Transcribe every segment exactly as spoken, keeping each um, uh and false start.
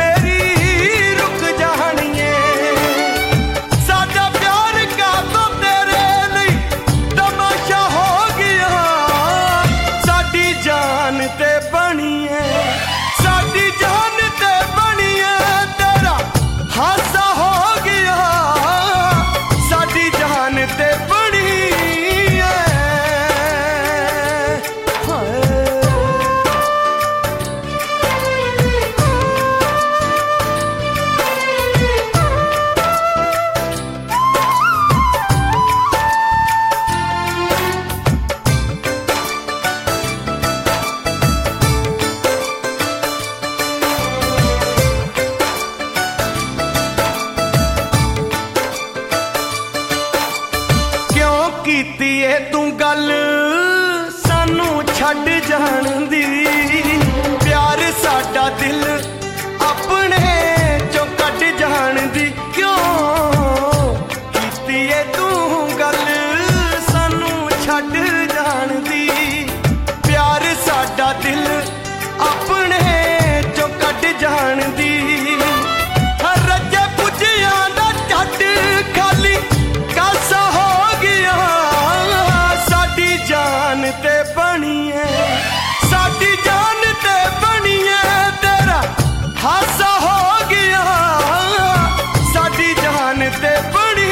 तेरी रुक जानिए। साडा प्यार का तो तेरे लिए तमाशा हो गया, साडी जान ते बनिए, साडी जान ते बनिए, तेरा हासा हो गया, साडी जान ते बनी। कीती ए तू गल सानू छड्ड जान दी, प्यार साडा दिल अपने चों कड्ड जान दी। क्यों कीती ए तू गल सानू छड्ड जान दी, प्यार साडा दिल अपने चों कड्ड जान दी। रजे पुजिया दा झट खाली कासा हो गया, साडी जान ते बनिए, साडी जान ते बनिए, तेरा हासा हो गया, साडी जान ते बनी।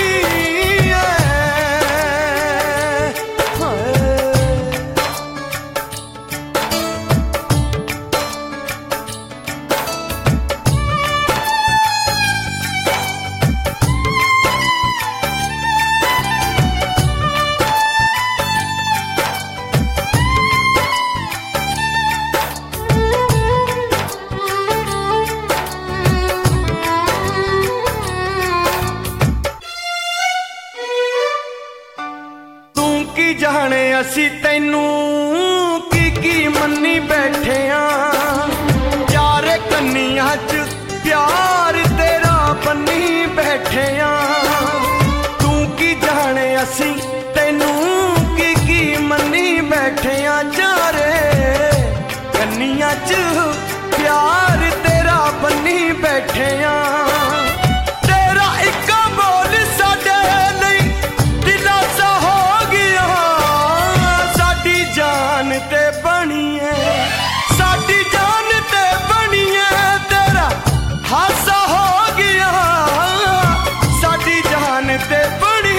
की जाने असी तैनू की की मन्नी बैठे हाँ, चारे कन्नियां च प्यार तेरा बन्नी बैठे हाँ। तू की जाने असी तैनू की की मन्नी बैठे हाँ, चारे कन्नियां च प्यार तेरा बन्नी बैठे हाँ। तेरा एक बोल साडे लई दिलासा हो गया, साडी जान ते बनिए, साडी जान ते बनिए, तेरा हासा हो गया, साडी जान ते बनी।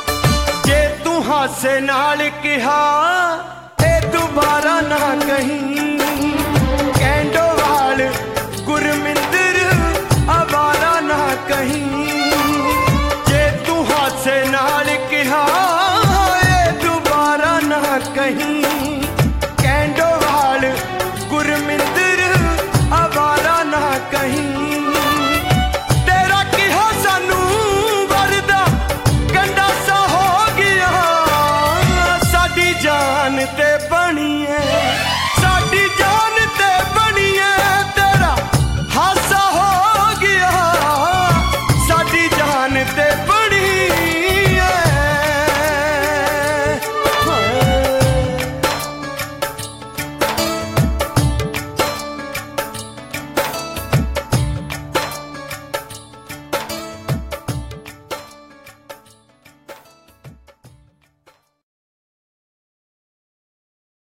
हासे नाल कहा ए दोबारा ना कहीं,